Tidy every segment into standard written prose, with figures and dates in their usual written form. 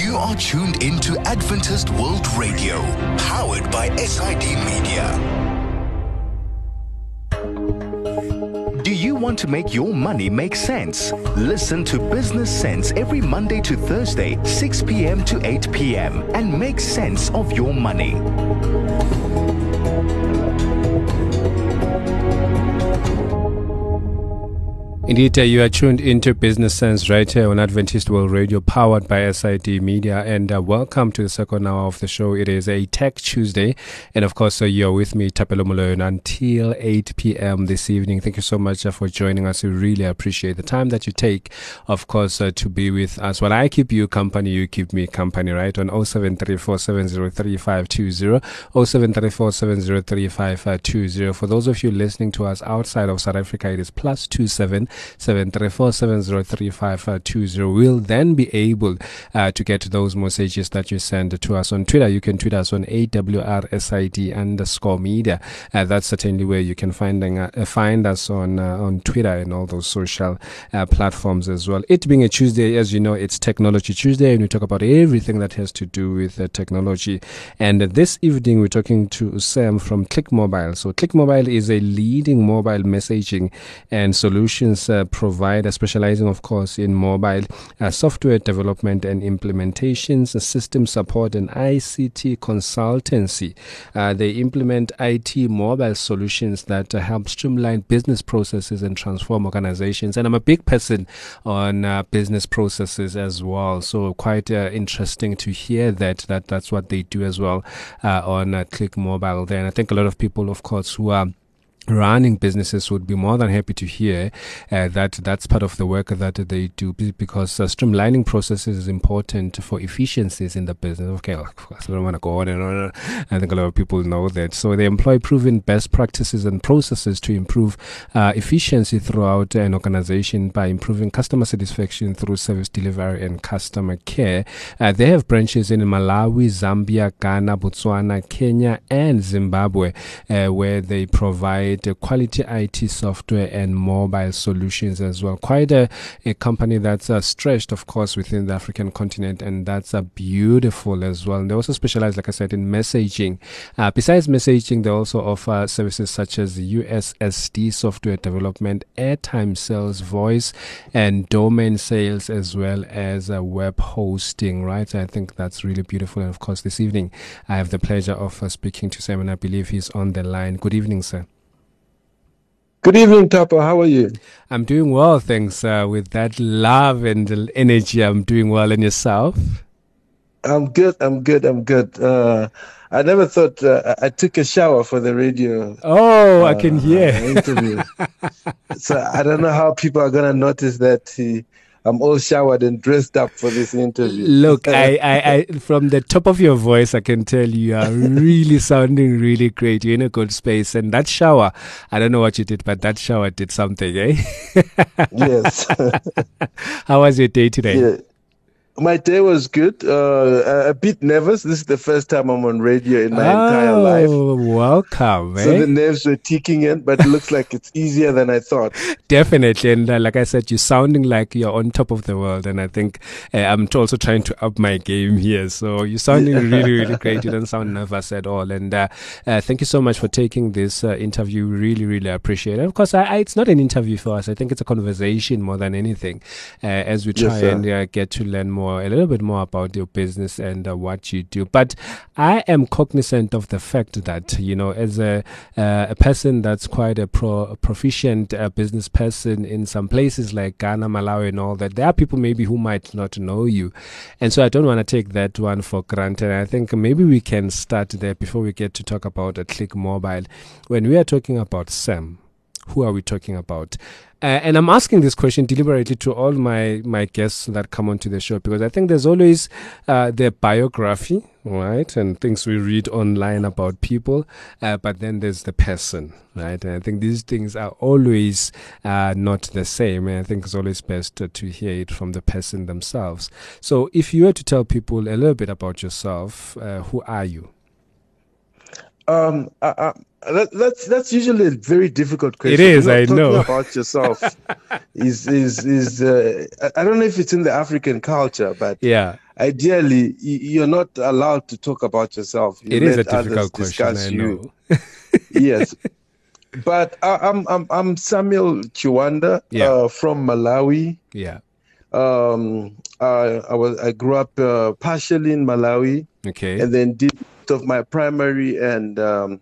You are tuned into Adventist World Radio, powered by SID Media. Do you want to make your money make sense? Listen to Business Sense every Monday to Thursday, 6 p.m. to 8 p.m. and make sense of your money. Indeed, you are tuned into Business Sense right here on Adventist World Radio, powered by SID Media. And welcome to the second hour of the show. It is a Tech Tuesday. And of course, you're with me, Tapelo Molone, until 8 p.m. this evening. Thank you so much for joining us. We really appreciate the time that you take, of course, to be with us. While I keep you company, you keep me company, right? On 0734703520, 0734703520. For those of you listening to us outside of South Africa, it is +27 734703520. We'll then be able to get those messages that you send to us on Twitter. You can tweet us on AWRSID_media. That's certainly where you can find us on Twitter and all those social platforms as well. It being a Tuesday, as you know, it's Technology Tuesday, and we talk about everything that has to do with technology. And this evening, we're talking to Sam from Click Mobile. So Click Mobile is a leading mobile messaging and solutions provider specializing, of course, in mobile software development and implementations, system support, and ICT consultancy. They implement IT mobile solutions that help streamline business processes and transform organizations. And I'm a big person on business processes as well. So quite interesting to hear that's what they do as well on Click Mobile there. And I think a lot of people, of course, who are running businesses would be more than happy to hear that's part of the work that they do, because streamlining processes is important for efficiencies in the business. Okay, of course, I don't want to go on and on. I think a lot of people know that. So they employ proven best practices and processes to improve efficiency throughout an organization by improving customer satisfaction through service delivery and customer care. They have branches in Malawi, Zambia, Ghana, Botswana, Kenya, and Zimbabwe, where they provide quality IT software and mobile solutions as well. Quite a company that's stretched, of course, within the African continent, and that's beautiful as well. And they also specialize, like I said, in messaging. Besides messaging, they also offer services such as USSD software development, airtime sales, voice and domain sales, as well as web hosting, right? I think that's really beautiful. And of course, this evening, I have the pleasure of speaking to Sam, and I believe he's on the line. Good evening, sir. Good evening, Tapa. How are you? I'm doing well, thanks. With that love and energy, I'm doing well. And yourself? I'm good. I never thought I took a shower for the radio. Oh, I can hear. Interview. So I don't know how people are going to notice that I'm all showered and dressed up for this interview. Look, I from the top of your voice, I can tell you are really sounding really great. You're in a good space. And that shower, I don't know what you did, but that shower did something, eh? Yes. How was your day today? Yeah. My day was good. A bit nervous. This is the first time I'm on radio in my entire life. Oh, welcome. So the nerves were ticking in, but it looks like it's easier than I thought. Definitely. And like I said, you're sounding like you're on top of the world. And I think I'm also trying to up my game here. So you're sounding really, really great. You don't sound nervous at all. And thank you so much for taking this interview. Really, really appreciate it. Of course, it's not an interview for us. I think it's a conversation more than anything, as we try and get to learn a little bit more about your business and what you do. But I am cognizant of the fact that, you know, as a person that's quite a proficient business person in some places like Ghana, Malawi and all that, there are people maybe who might not know you. And so I don't want to take that one for granted. I think maybe we can start there before we get to talk about Click Mobile. When we are talking about Sam, who are we talking about? And I'm asking this question deliberately to all my guests that come onto the show, because I think there's always their biography, right, and things we read online about people, but then there's the person, right? And I think these things are always not the same, and I think it's always best to hear it from the person themselves. So if you were to tell people a little bit about yourself, who are you? That's usually a very difficult question. It is, You know, I talking know. about yourself is I don't know if it's in the African culture, but Yeah, ideally you're not allowed to talk about yourself. You it is a let others difficult question, discuss I you. know. Yes, but I'm Samuel Chiwanda Yeah, from Malawi. yeah. I grew up partially in Malawi, Okay, and then did most of my primary and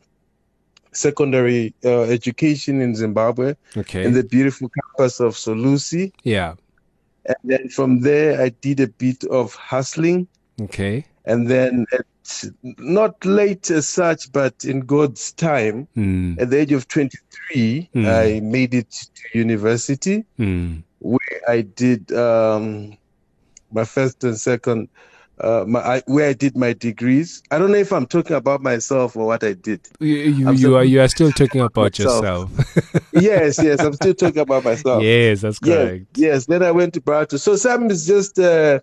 secondary education in Zimbabwe, in okay. the beautiful campus of Solusi. Yeah, And then from there, I did a bit of hustling. okay. And then, not late as such, but in God's time, Mm, at the age of 23, mm, I made it to university, mm. where I did my first and second, where I did my degrees. I don't know if I'm talking about myself or what I did. I'm supposed You to are still say talking about about myself. yourself. Yes, I'm still talking about myself. Yes, that's Yes, correct. yes. Then I went to Barato. So Sam is just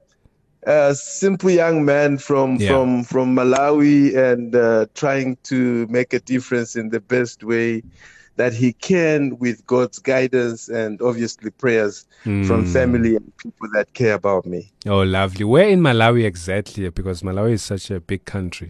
a simple young man from Yeah. Malawi, and trying to make a difference in the best way that he can, with God's guidance and obviously prayers from Mm. family and people that care about me. Oh, lovely. Where in Malawi exactly? Because Malawi is such a big country.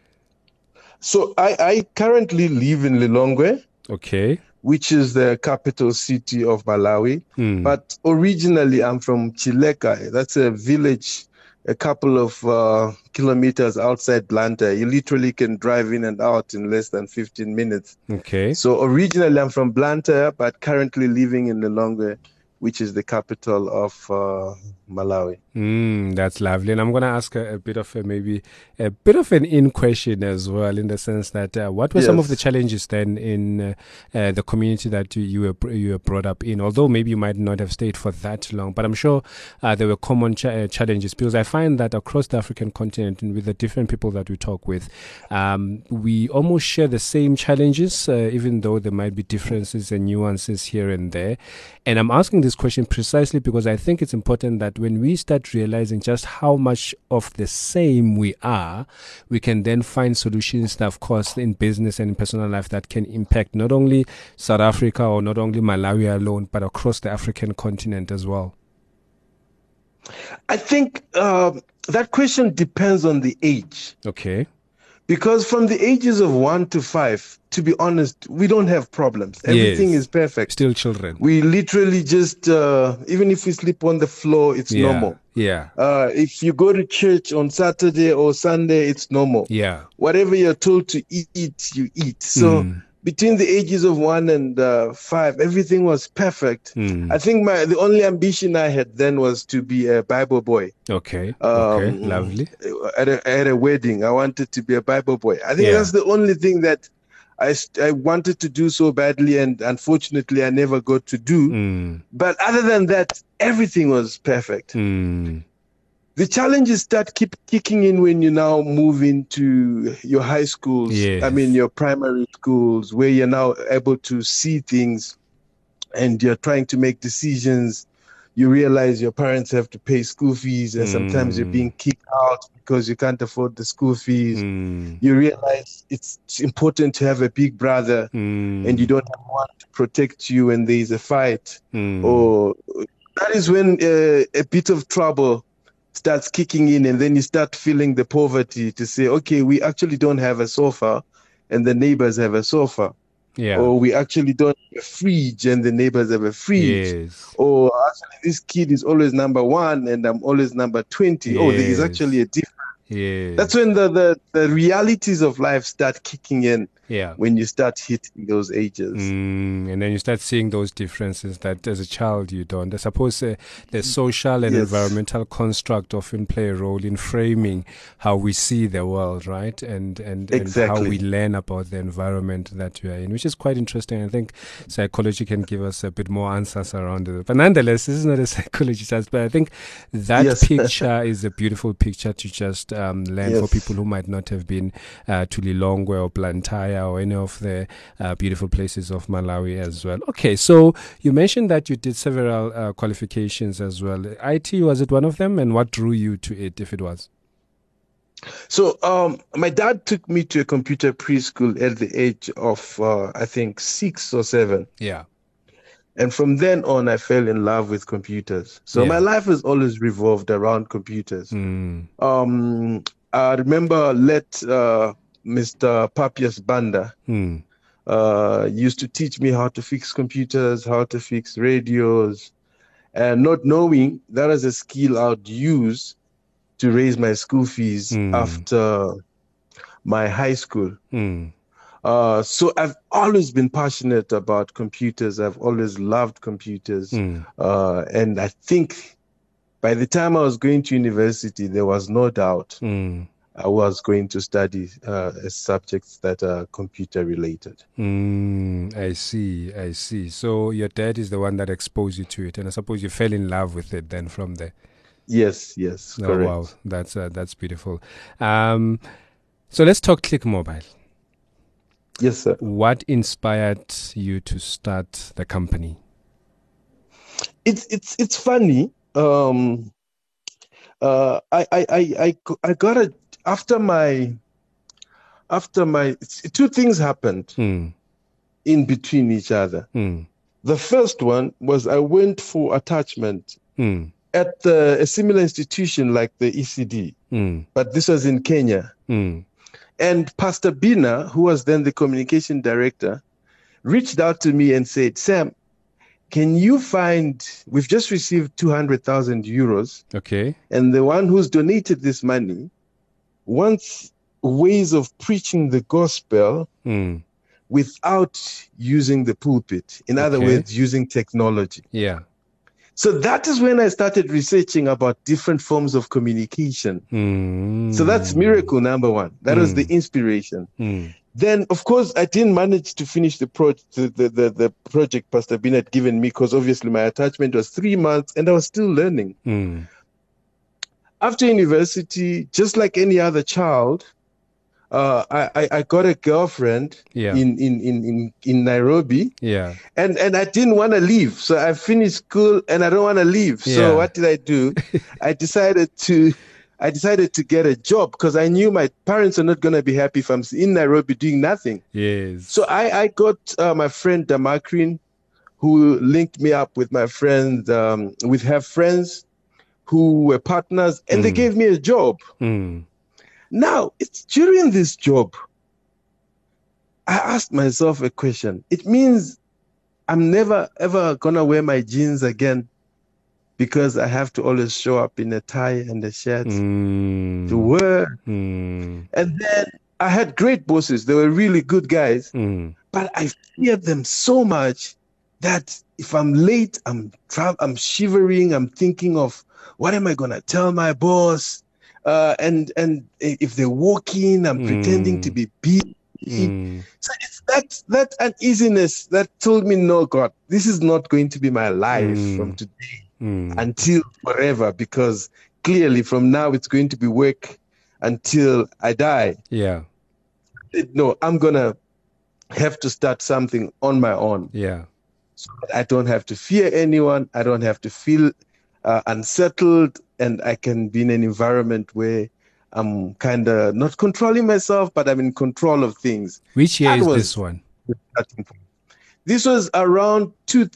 So I currently live in Lilongwe, Okay. which is the capital city of Malawi. Mm. But originally, I'm from Chileka. That's a village a couple of kilometers outside Blantyre. You literally can drive in and out in less than 15 minutes. Okay. So originally, I'm from Blantyre, but currently living in Lilongwe, which is the capital of Malawi. That's lovely. And I'm going to ask a bit of maybe a bit of an in question as well, in the sense that what were some of the challenges then in the community that you were brought up in? Although maybe you might not have stayed for that long, but I'm sure there were common challenges, because I find that across the African continent and with the different people that we talk with, we almost share the same challenges, even though there might be differences and nuances here and there. And I'm asking this question precisely because I think it's important that when we start realizing just how much of the same we are, we can then find solutions that, of course, in business and in personal life, that can impact not only South Africa or not only Malawi alone, but across the African continent as well. I think that question depends on the age. Okay. Because from the ages of 1 to 5, to be honest, we don't have problems. Everything is perfect. Still children. We literally just, even if we sleep on the floor, it's normal. Yeah. If you go to church on Saturday or Sunday, it's normal. Yeah. Whatever you're told to eat, you eat. So between the ages of 1 and 5, everything was perfect. I think the only ambition I had then was to be a Bible boy. Okay. Lovely. At a wedding, I wanted to be a Bible boy. I think that's the only thing that I wanted to do so badly, and unfortunately I never got to do. But other than that, everything was perfect. The challenges start kicking in when you now move into your high schools. I mean, your primary schools, where you're now able to see things and you're trying to make decisions. You realize your parents have to pay school fees, and sometimes you're being kicked out because you can't afford the school fees. You realize it's important to have a big brother, and you don't have one to protect you when there is a fight. Or that is when a bit of trouble starts kicking in, and then you start feeling the poverty to say, okay, we actually don't have a sofa and the neighbors have a sofa. Or we actually don't have a fridge and the neighbors have a fridge. Or actually this kid is always number 1 and I'm always number 20. Oh, there is actually a difference. That's when the realities of life start kicking in. When you start hitting those ages. And then you start seeing those differences that as a child you don't. I suppose the social and environmental construct often play a role in framing how we see the world, right? And how we learn about the environment that we are in, which is quite interesting. I think psychology can give us a bit more answers around it. But nonetheless, this is not a psychology test, but I think that picture is a beautiful picture to just learn for people who might not have been to Lilongwe or Blantyre or any of the beautiful places of Malawi as well. Okay, so you mentioned that you did several qualifications as well. IT, was it one of them? And what drew you to it, if it was? So my dad took me to a computer preschool at the age of, I think, 6 or 7. Yeah. And from then on, I fell in love with computers. So my life has always revolved around computers. I remember Mr. Papias Banda used to teach me how to fix computers, how to fix radios, and not knowing that is a skill I'd use to raise my school fees after my high school. So I've always been passionate about computers. I've always loved computers. And I think by the time I was going to university, there was no doubt I was going to study subjects that are computer related. I see. So your dad is the one that exposed you to it, and I suppose you fell in love with it then from there. Yes, correct. Wow, that's beautiful. So let's talk Click Mobile. Yes, sir. What inspired you to start the company? It's funny. I got it after my two things happened in between each other. The first one was I went for attachment at a similar institution like the ECD, but this was in Kenya. And Pastor Bina, who was then the communication director, reached out to me and said, Sam, we've just received 200,000 euros. Okay. And the one who's donated this money wants ways of preaching the gospel without using the pulpit. In other words, using technology. Yeah. So that is when I started researching about different forms of communication. So that's miracle number one. That was the inspiration. Then, of course, I didn't manage to finish the project Pastor Bin had given me because obviously my attachment was 3 months and I was still learning. After university, just like any other child, I got a girlfriend in Nairobi. Yeah. And I didn't want to leave. So I finished school and I don't want to leave. So what did I do? I decided to get a job because I knew my parents are not going to be happy if I'm in Nairobi doing nothing. Yes. So I got my friend Damakrin, who linked me up with my friend, with her friends who were partners, and they gave me a job. Now, it's during this job, I asked myself a question. It means I'm never, ever going to wear my jeans again because I have to always show up in a tie and a shirt to work. And then I had great bosses. They were really good guys. But I feared them so much that if I'm late, I'm shivering. I'm thinking of, what am I going to tell my boss? And if they walk in, I'm pretending to be busy. So it's that uneasiness that told me, no, God, this is not going to be my life from today until forever, because clearly from now it's going to be work until I die. Yeah. No, I'm going to have to start something on my own. Yeah. So I don't have to fear anyone. I don't have to feel unsettled, and I can be in an environment where I'm kind of not controlling myself, but I'm in control of things. Which year is this one? This was around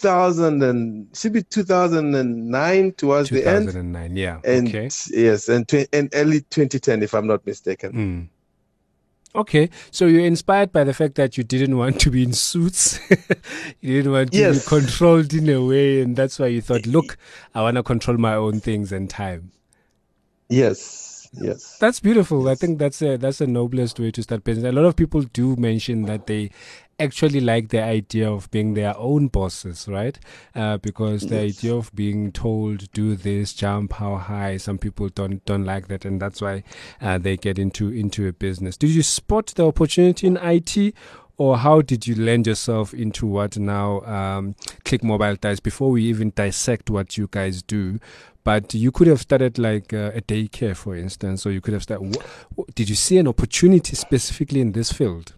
2009 towards the end. 2009, yeah. And okay. Yes, and early 2010, if I'm not mistaken. Okay, so you're inspired by the fact that you didn't want to be in suits. You didn't want to be controlled in a way, and that's why you thought, look, I want to control my own things and time. Yes. That's beautiful. I think that's the noblest way to start business. A lot of people do mention that they actually like the idea of being their own bosses, right? Because the idea of being told, do this, jump how high, some people don't like that, and that's why they get into a business. Did you spot the opportunity in IT, or how did you land yourself into what now Click Mobile does? Before we even dissect what you guys do, but you could have started like a daycare, for instance, or you could have started. Did you see an opportunity specifically in this field?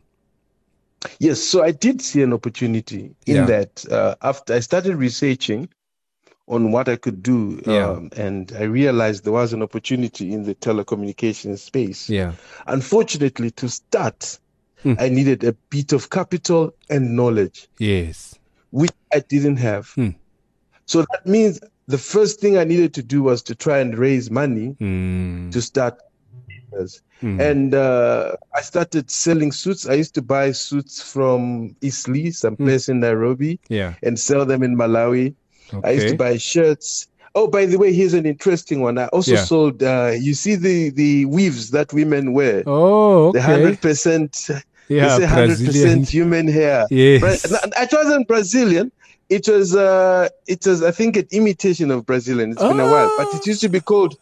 Yes, so I did see an opportunity in that after I started researching on what I could do. And I realized there was an opportunity in the telecommunications space. Unfortunately, to start, I needed a bit of capital and knowledge. Yes. Which I didn't have. So that means the first thing I needed to do was to try and raise money to start business. And I started selling suits. I used to buy suits from Eastleigh, some place in Nairobi, and sell them in Malawi. I used to buy shirts. Oh, by the way, here's an interesting one. I also sold, you see the weaves that women wear. Oh, okay. The 100%, yeah, 100% human hair. Yes. It wasn't Brazilian. It was, I think, an imitation of Brazilian. It's been a while, but it used to be called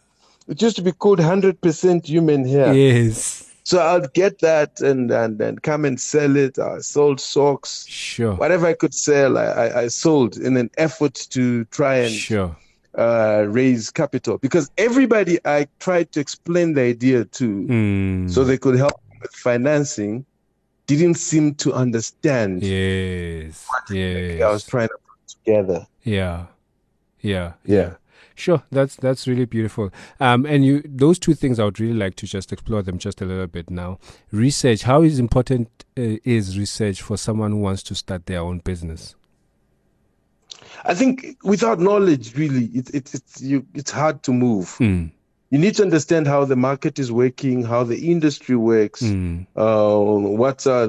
100% human hair. Yes. So I'd get that and come and sell it. I sold socks. Sure. Whatever I could sell, I sold in an effort to try and raise capital. Because everybody I tried to explain the idea to so they could help with financing didn't seem to understand what I was trying to put together. Yeah. Sure, that's really beautiful. And those two things I would really like to just explore them just a little bit now. Research. How is important is research for someone who wants to start their own business? I think without knowledge, really, it's hard to move. You need to understand how the market is working, how the industry works, what are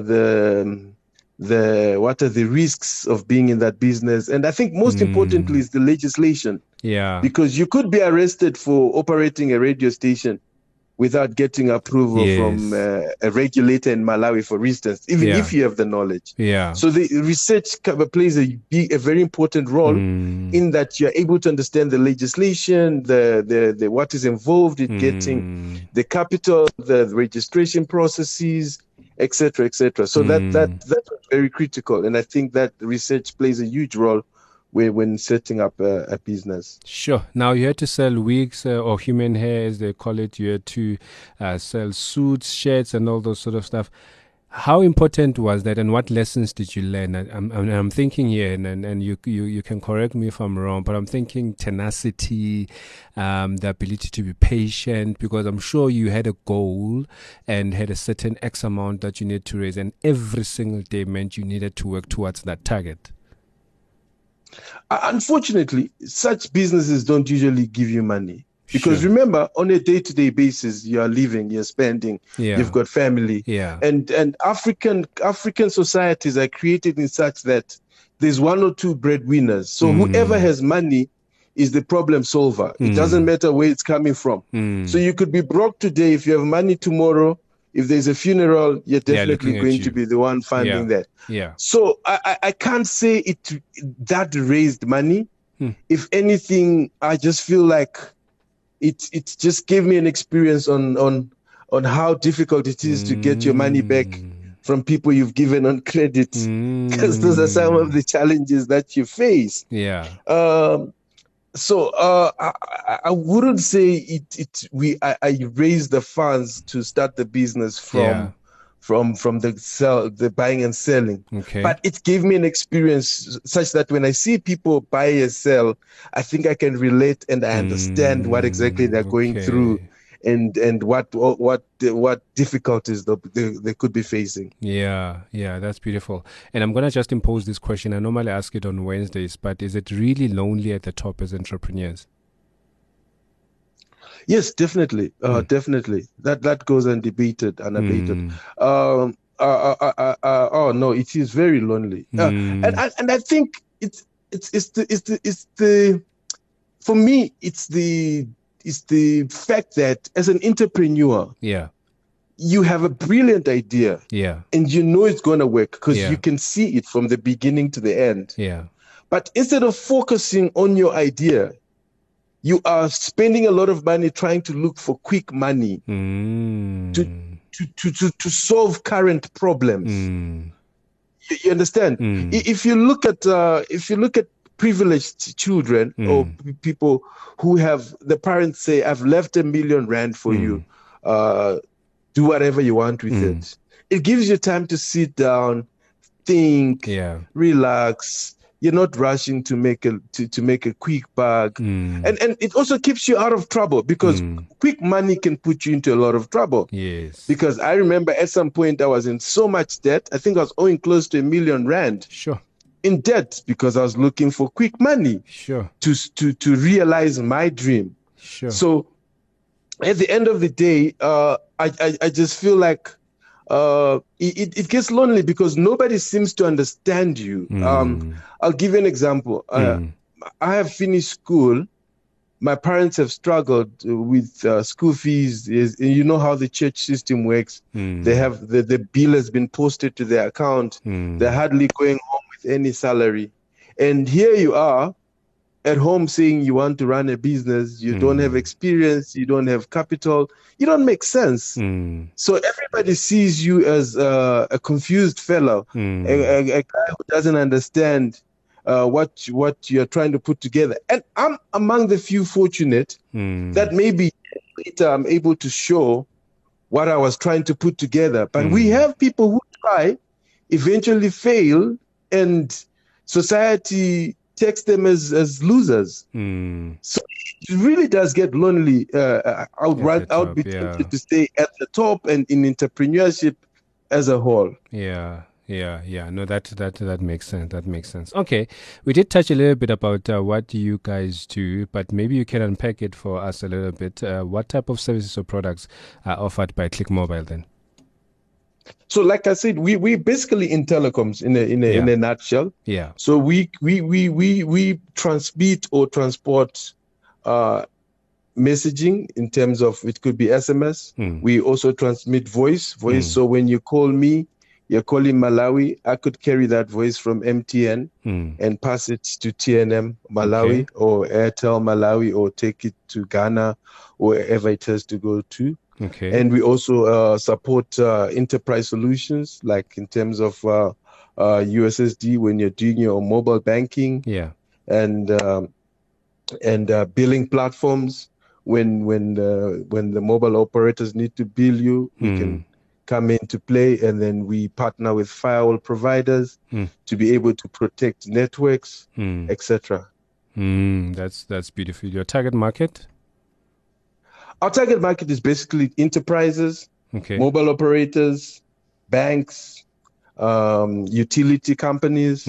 the risks of being in that business, and I think most importantly is the legislation. Because you could be arrested for operating a radio station without getting approval from a regulator in Malawi, for instance, even if you have the knowledge. So the research plays a very important role in that you're able to understand the legislation, the what is involved in getting the capital, the registration processes, etc., etc. So that's very critical, and I think that research plays a huge role when setting up a business. Sure. Now you had to sell wigs or human hair, as they call it. You had to sell suits, shirts, and all those sort of stuff. How important was that, and what lessons did you learn? I'm thinking here, and you can correct me if I'm wrong, but I'm thinking tenacity, the ability to be patient, because I'm sure you had a goal and had a certain X amount that you needed to raise, and every single day meant you needed to work towards that target. Unfortunately, such businesses don't usually give you money. Because remember, on a day-to-day basis, you are living, you're spending, you've got family. And African societies are created in such that there's one or two breadwinners. So whoever has money is the problem solver. It doesn't matter where it's coming from. So you could be broke today. If you have money tomorrow, if there's a funeral, you're definitely going to be the one funding that. So I can't say that raised money. If anything, I just feel like it just gave me an experience on how difficult it is to get your money back from people you've given on credit, because those are some of the challenges that you face. So I wouldn't say I raised the funds to start the business from the buying and selling. But it gave me an experience such that when I see people buy and sell, I think I can relate and I understand what exactly they're going through and what difficulties they could be facing. That's beautiful. And I'm going to just impose this question. I normally ask it on Wednesdays, but is it really lonely at the top as entrepreneurs? Yes, definitely. Definitely. That goes undebated, unabated. Oh no, it is very lonely. And I think it's for me, it's the fact that as an entrepreneur, you have a brilliant idea, and you know it's going to work because you can see it from the beginning to the end. But instead of focusing on your idea, you are spending a lot of money trying to look for quick money to solve current problems. You understand? If you look at privileged children or people who have the parents say, "I've left R1 million for you. Do whatever you want with it." It gives you time to sit down, think, relax. you're not rushing to make a quick buck. And it also keeps you out of trouble, because quick money can put you into a lot of trouble. Yes. Because I remember at some point I was in so much debt. I think I was owing close to R1 million. Sure. In debt, because I was looking for quick money. Sure. To realize my dream. Sure. So at the end of the day, I just feel like it gets lonely, because nobody seems to understand you. I'll give you an example. I have finished school. My parents have struggled with school fees. You know how the church system works. They have the bill has been posted to their account. They're hardly going home with any salary. And here you are at home saying you want to run a business. You don't have experience. You don't have capital. You don't make sense. So everybody sees you as a confused fellow, a guy who doesn't understand what you're trying to put together. And I'm among the few fortunate that maybe later I'm able to show what I was trying to put together. But we have people who try, eventually fail, and society takes them as losers. So it really does get lonely. I would be tempted to stay at the top and in entrepreneurship as a whole. Yeah. No, that makes sense. That makes sense. Okay, we did touch a little bit about what you guys do, but maybe you can unpack it for us a little bit. What type of services or products are offered by Click Mobile then? So, like I said, we basically in telecoms in a nutshell. Yeah. So we transmit or transport messaging in terms of, it could be SMS. We also transmit voice. So when you call me, you're calling Malawi, I could carry that voice from MTN and pass it to TNM Malawi or Airtel Malawi, or take it to Ghana or wherever it has to go to. Okay. And we also support enterprise solutions, like in terms of USSD when you're doing your mobile banking. Yeah. And billing platforms when the mobile operators need to bill you, we can come into play. And then we partner with firewall providers to be able to protect networks, etc. That's beautiful. Your target market? Our target market is basically enterprises, mobile operators, banks, utility companies,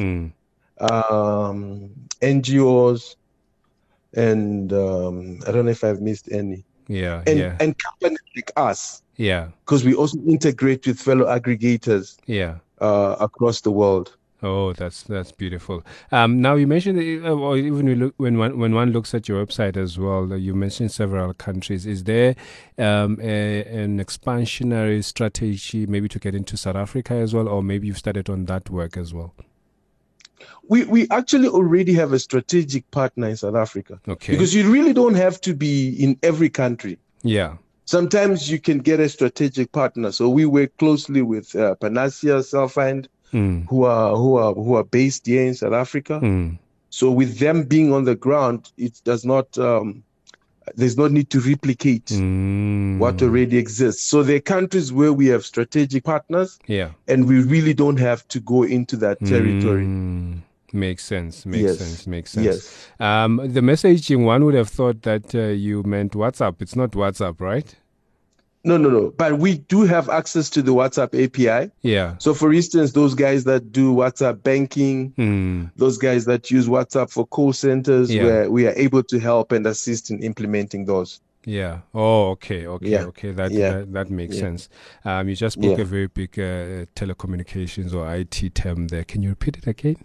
NGOs, and I don't know if I've missed any. And companies like us. Yeah. Because we also integrate with fellow aggregators. Yeah. Across the world. Oh, that's beautiful. Now you mentioned, or even when one looks at your website as well, you mentioned several countries. Is there an expansionary strategy, maybe to get into South Africa as well, or maybe you've started on that work as well? We actually already have a strategic partner in South Africa. Okay. Because you really don't have to be in every country. Yeah. Sometimes you can get a strategic partner. So we work closely with Panacea, Cellfind, who are based here in South Africa. So with them being on the ground, it does not there's no need to replicate what already exists. So there are countries where we have strategic partners, and we really don't have to go into that territory. Makes sense. Yes. Yes. The messaging, one would have thought that you meant WhatsApp. It's not WhatsApp, right? No. But we do have access to the WhatsApp API. Yeah. So, for instance, those guys that do WhatsApp banking, those guys that use WhatsApp for call centers, where we are able to help and assist in implementing those. Yeah. Oh, okay. That makes sense. You just spoke a very big telecommunications or IT term there. Can you repeat it again?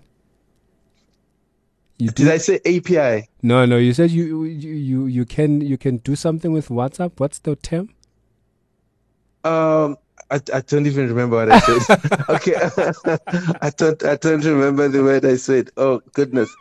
Did I say API? No. You said you can do something with WhatsApp. What's the term? I don't even remember what I said. Okay. I don't remember the word I said. Oh goodness.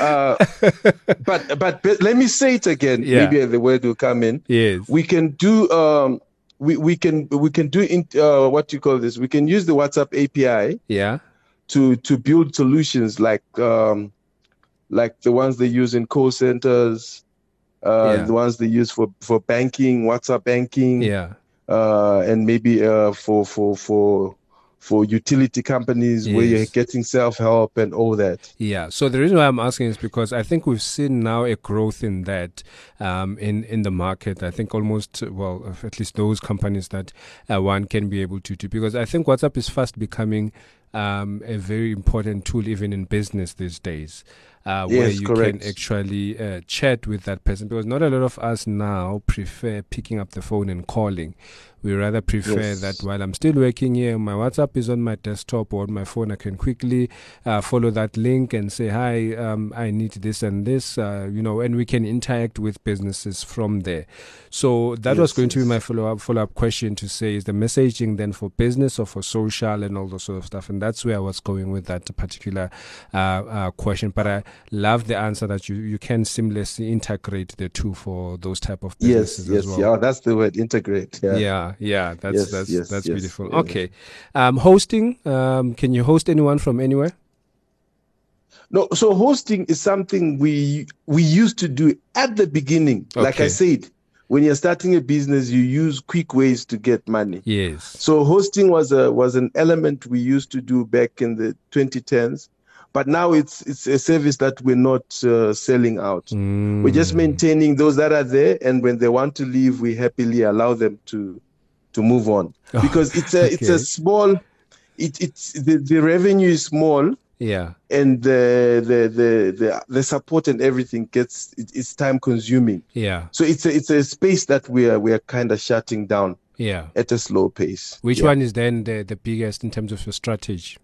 But let me say it again. Maybe the word will come in. Yes. We can do we can do what you call this. We can use the WhatsApp API. Yeah. To build solutions like the ones they use in call centers, the ones they use for banking, WhatsApp banking. Yeah. And maybe for for utility companies where you're getting self-help and all that. Yeah. So the reason why I'm asking is because I think we've seen now a growth in that in the market. I think almost, well, at least those companies that one can be able to do, because I think WhatsApp is fast becoming a very important tool even in business these days. Where you can actually chat with that person, because not a lot of us now prefer picking up the phone and calling. We rather prefer that while I'm still working here, my WhatsApp is on my desktop or on my phone. I can quickly follow that link and say, hi, I need this and this, and we can interact with businesses from there. So that was going to be my follow-up question, to say, is the messaging then for business or for social and all those sort of stuff? And that's where I was going with that particular question. But I love the answer that you can seamlessly integrate the two for those type of businesses as well. Yeah, that's the word, integrate. Yeah, that's beautiful. Yeah. Okay. Hosting, can you host anyone from anywhere? No, so hosting is something we used to do at the beginning. Okay. Like I said, when you're starting a business, you use quick ways to get money. Yes. So hosting was an element we used to do back in the 2010s. But now it's a service that we're not selling out. We're just maintaining those that are there, and when they want to leave, we happily allow them to move on, because it's a small. It's the revenue is small. Yeah. And the support and everything it's time consuming. Yeah. So it's a space that we are kind of shutting down. Yeah. At a slow pace. Which one is then the biggest in terms of your strategy?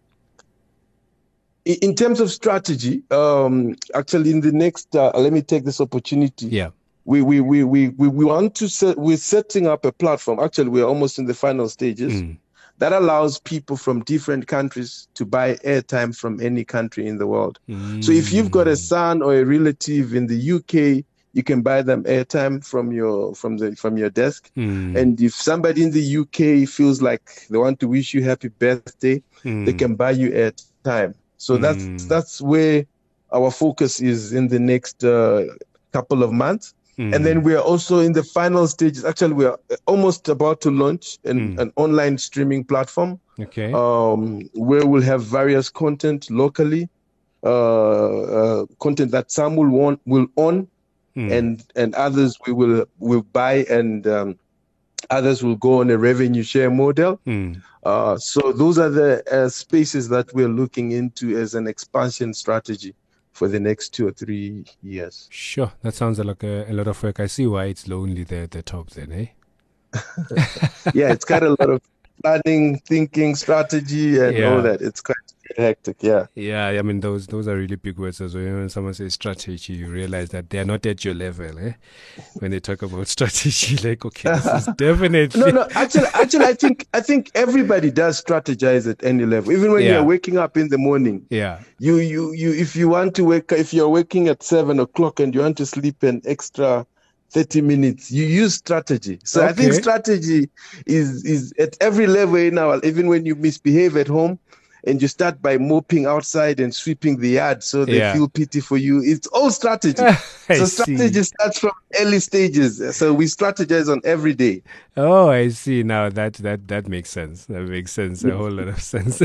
In terms of strategy, actually, in the next, let me take this opportunity. Yeah, we want to we're setting up a platform. Actually, we're almost in the final stages that allows people from different countries to buy airtime from any country in the world. So if you've got a son or a relative in the UK, you can buy them airtime from your desk. And if somebody in the UK feels like they want to wish you happy birthday, they can buy you airtime. So that's where our focus is in the next couple of months. And then we are also in the final stages. Actually, we are almost about to launch an online streaming platform. Okay. Where we'll have various content locally, content that some will own, and others we will buy, and others will go on a revenue share model. So those are the spaces that we're looking into as an expansion strategy for the next 2 or 3 years. Sure. That sounds like a lot of work. I see why it's lonely there at the top then, eh? Yeah, it's got a lot of planning, thinking, strategy, and all that. It's quite hectic, yeah. Yeah, I mean, those are really big words as well. When someone says strategy, you realize that they're not at your level, eh? When they talk about strategy, like, okay, this is definitely... No, actually, I think everybody does strategize at any level. Even when you're waking up in the morning. Yeah. You if you want to if you're waking at 7 o'clock and you want to sleep an extra 30 minutes, you use strategy. So I think strategy is at every level now. Even when you misbehave at home, and you start by mopping outside and sweeping the yard so they feel pity for you. It's all strategy. So strategy starts from early stages. So we strategize on every day. Oh, I see. Now that makes sense. That makes sense. A whole lot of sense.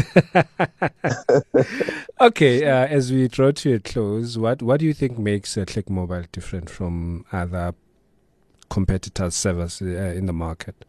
Okay, as we draw to a close, what do you think makes Click Mobile different from other competitors' servers in the market?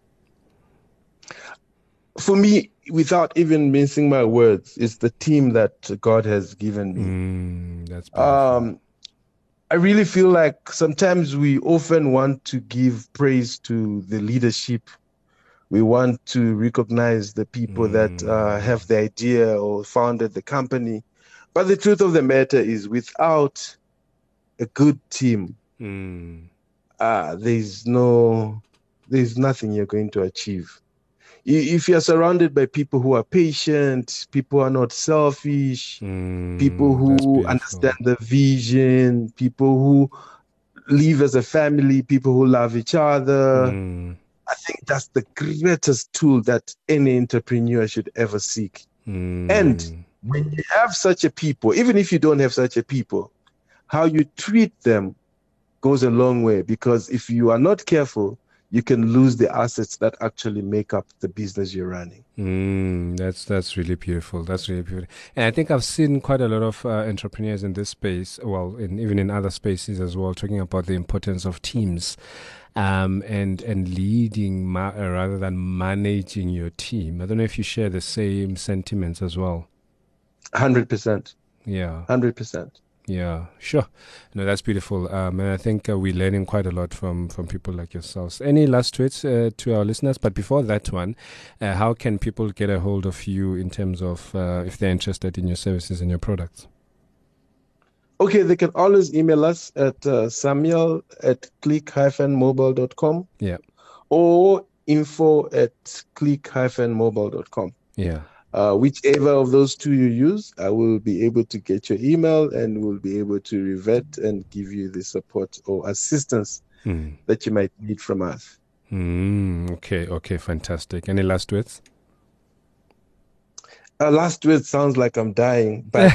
For me, without even mincing my words, it's the team that God has given me. That's beautiful. I really feel like sometimes we often want to give praise to the leadership. We want to recognize the people that have the idea or founded the company. But the truth of the matter is, without a good team, there's nothing you're going to achieve. If you're surrounded by people who are patient, people who are not selfish, people who understand the vision, people who live as a family, people who love each other, I think that's the greatest tool that any entrepreneur should ever seek. And when you have such a people, even if you don't have such a people, how you treat them goes a long way, because if you are not careful, you can lose the assets that actually make up the business you're running. That's really beautiful. That's really beautiful. And I think I've seen quite a lot of entrepreneurs in this space, well, even in other spaces as well, talking about the importance of teams. And leading rather than managing your team. I don't know if you share the same sentiments as well. 100%. Yeah. 100%. Yeah, sure. No, that's beautiful. And I think we're learning quite a lot from people like yourselves. Any last tweets to our listeners? But before that one, how can people get a hold of you in terms of if they're interested in your services and your products? Okay, they can always email us at samuel@click-mobile.com. Yeah. Or info@click-mobile.com. Yeah. Whichever of those two you use, I will be able to get your email and will be able to revert and give you the support or assistance that you might need from us. Okay, fantastic. Any last words? Last words sounds like I'm dying, but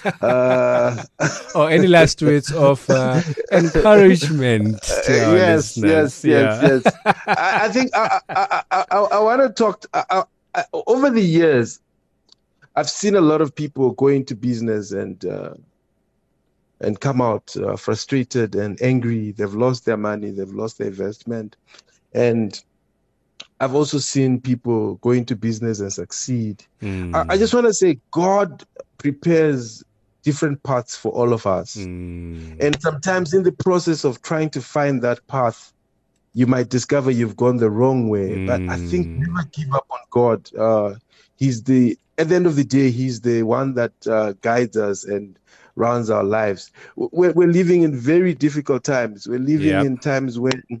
or any last words of encouragement to our listeners? Yes. I think I want to talk. Over the years, I've seen a lot of people go into business and come out frustrated and angry. They've lost their money, they've lost their investment, and I've also seen people go into business and succeed. I just want to say God prepares different paths for all of us. And sometimes in the process of trying to find that path, you might discover you've gone the wrong way. But I think never give up on God. At the end of the day, He's the one that guides us and runs our lives. We're living in very difficult times. We're living in times when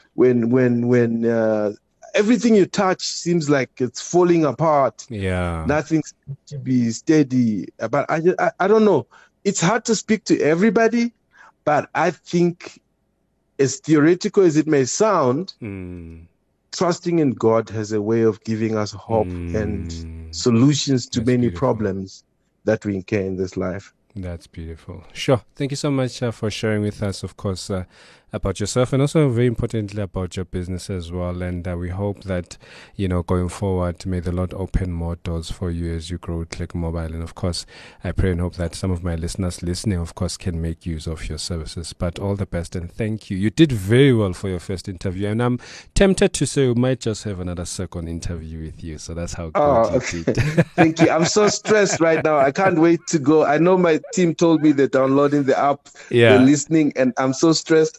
everything you touch seems like it's falling apart. Yeah. Nothing seems to be steady. But I don't know. It's hard to speak to everybody, but I think as theoretical as it may sound, trusting in God has a way of giving us hope and solutions to many problems that we incur in this life. That's beautiful. Sure. Thank you so much for sharing with us, of course, about yourself and also very importantly about your business as well. And we hope that, going forward, may the Lord open more doors for you as you grow Click Mobile. And of course, I pray and hope that some of my listeners listening, of course, can make use of your services. But all the best and thank you. You did very well for your first interview. And I'm tempted to say we might just have another second interview with you. So that's how good you did. Thank you. I'm so stressed right now. I can't wait to go. I know my team told me they're downloading the app, they're listening, and I'm so stressed.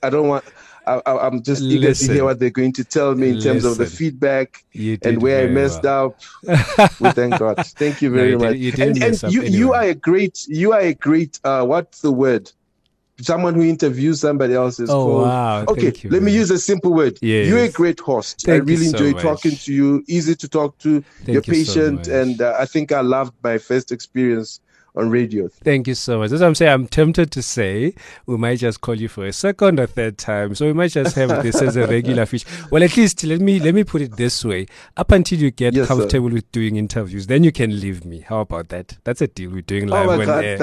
I'm just eager to hear what they're going to tell me in terms of the feedback and where I messed up. We thank God. Thank you very much. You are a great, what's the word? Someone who interviews somebody else is called. Wow. Okay, let me use a simple word. Yes. You're a great host. I really enjoy talking to you. Easy to talk to. You're patient, and I think I loved my first experience on radio. Thank you so much. That's what I'm saying. I'm tempted to say we might just call you for a second or third time. So we might just have this as a regular feature. Well, at least let me put it this way. Up until you get comfortable with doing interviews, then you can leave me. How about that? That's a deal. We're doing live on air.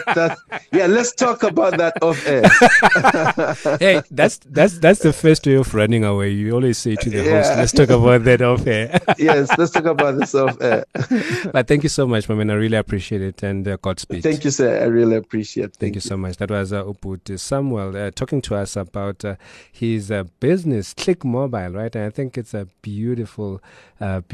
Let's talk about that off air. Hey, that's the first way of running away. You always say to the host, let's talk about that off air. Yes, let's talk about this off air. But thank you so much, man. I really appreciate it. And Godspeed. Thank you, sir. I really appreciate it. Thank you so much. That was Ubud Samuel talking to us about his business, Click Mobile, right? And I think it's a beautiful work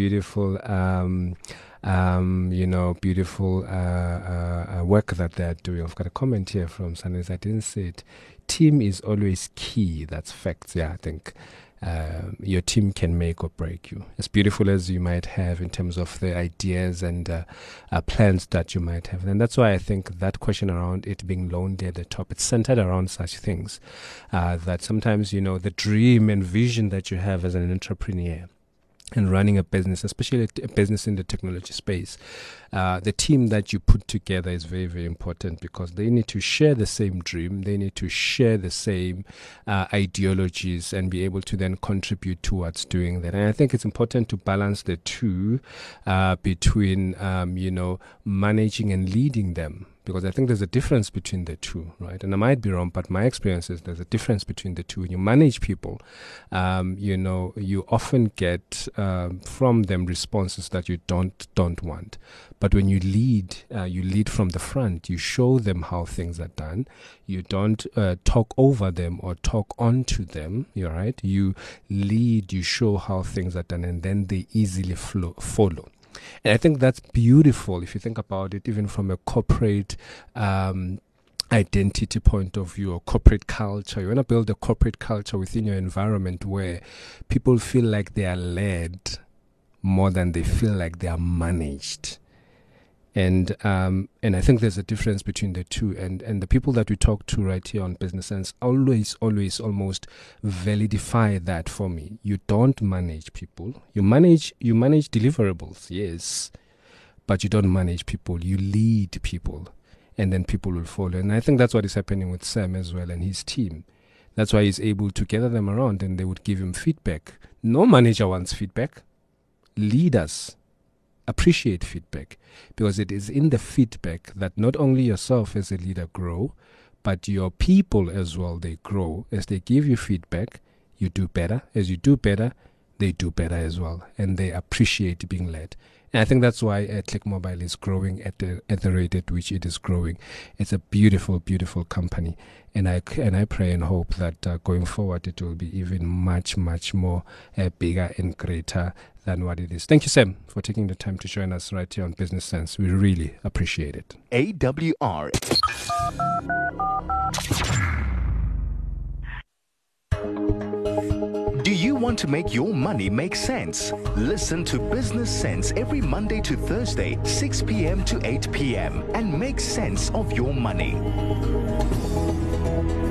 that they're doing. I've got a comment here from Sundays. I didn't say it. Team is always key. That's facts. Yeah, I think. Your team can make or break you. As beautiful as you might have in terms of the ideas and plans that you might have. And that's why I think that question around it being lonely at the top, it's centered around such things. That sometimes, the dream and vision that you have as an entrepreneur and running a business, especially a business in the technology space, the team that you put together is very, very important because they need to share the same dream. They need to share the same ideologies and be able to then contribute towards doing that. And I think it's important to balance the two between, managing and leading them. because I think there's a difference between the two, right? And I might be wrong, but my experience is there's a difference between the two. When you manage people, you often get from them responses that you don't want. But when you lead from the front. You show them how things are done. You don't talk over them or talk onto them. You're right. You lead. You show how things are done, and then they easily follow. And I think that's beautiful if you think about it, even from a corporate identity point of view or corporate culture. You want to build a corporate culture within your environment where people feel like they are led more than they feel like they are managed. And I think there's a difference between the two. And the people that we talk to right here on Business Sense always almost validify that for me. You don't manage people. You manage deliverables, yes, but you don't manage people. You lead people, and then people will follow. And I think that's what is happening with Sam as well and his team. That's why he's able to gather them around, and they would give him feedback. No manager wants feedback. Leaders appreciate feedback, because it is in the feedback that not only yourself as a leader grow, but your people as well, they grow. As they give you feedback, you do better. As you do better, they do better as well, and they appreciate being led. And I think that's why Click Mobile is growing at the rate at which it is growing. It's a beautiful, beautiful company, and I pray and hope that going forward it will be even much, much more bigger and greater than what it is. Thank you, Sam, for taking the time to join us right here on Business Sense. We really appreciate it. AWR. Do you want to make your money make sense? Listen to Business Sense every Monday to Thursday, 6 p.m. to 8 p.m. and make sense of your money.